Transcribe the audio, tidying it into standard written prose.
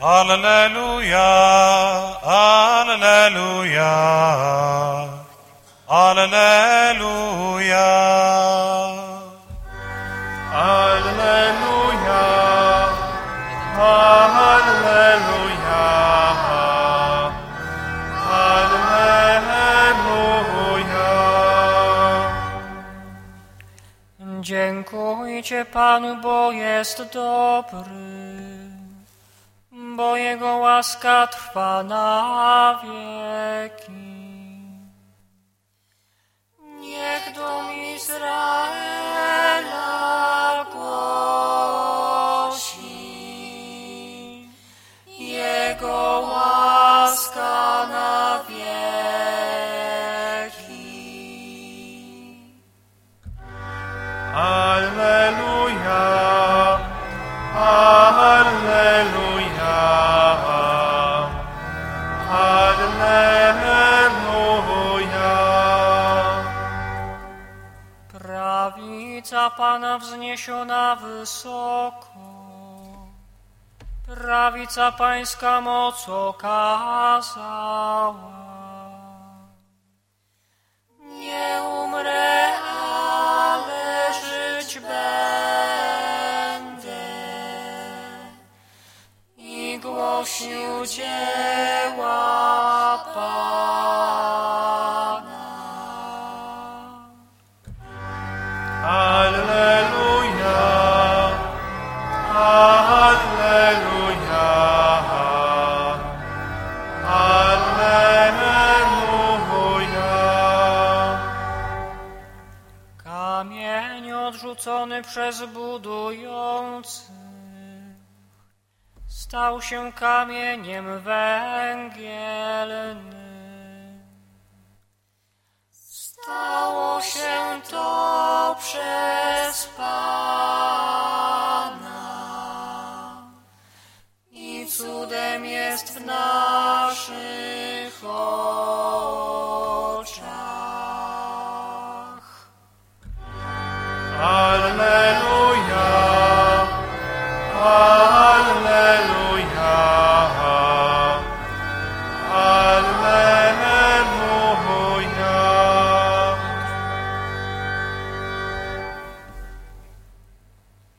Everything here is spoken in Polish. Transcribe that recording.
Alleluja, alleluja, alleluja. Alleluja, alleluja, alleluja. Dziękujcie Panu, bo jest dobry, bo Jego łaska trwa na wieki. Niech dom Izraela głosi, Jego łaska na wieki. Alleluja, alleluja, alleluja. Prawica Pana wzniesiona wysoko, prawica Pańska moc okazała. Nie umrę, ale żyć będę i głosił dzieła Pana. Alleluja, alleluja, alleluja. Kamień odrzucony przez budujących stał się kamieniem węgielnym. Stało się to przez Pana i cudem jest w naszych oczach.